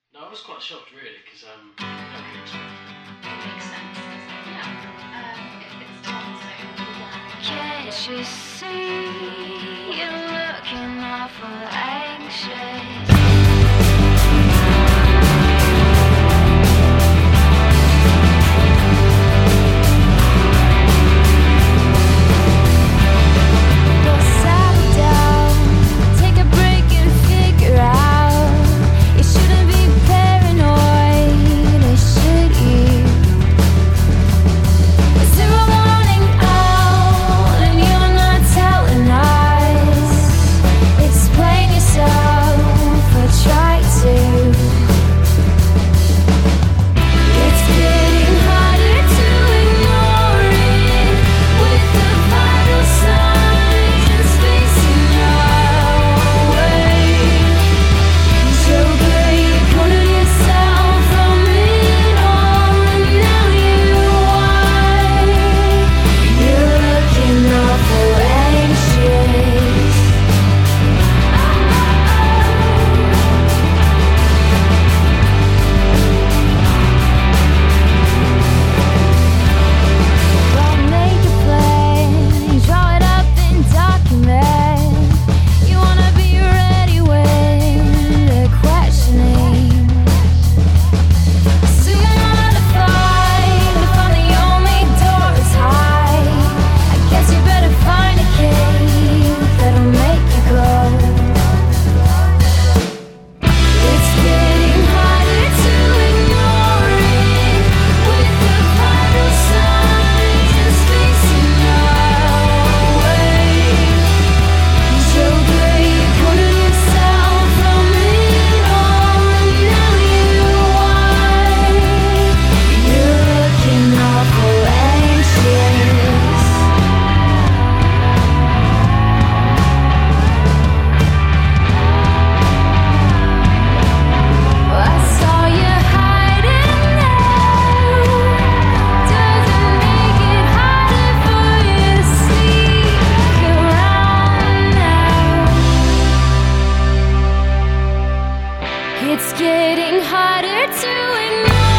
No, I was quite shocked really because nobody expected it. It makes sense. Yeah. If it's Tom, so we're Can't you see you're looking awful anxious? Well, settle down, take a break and figure out. You shouldn't be paranoid, or should you? Zero warning out, and you're not telling us. Explain yourself, or try to. It's getting harder to ignore it, with the vital signs facing our way. So good, you cornered yourself from it all, and now you're looking awful anxious. Well, make a plan, draw it up and document. You wanna be ready when they're questioning. So you know how to fight, if the only door is high. I guess you better find a cave that'll make you glow. It's getting harder to ignore it, with the vital signs facing our way. So good, you cornered yourself from it all, and now you're looking awful anxious. I saw you hiding there. Doesn't make it harder for you to sneak around now. It's getting harder to ignore.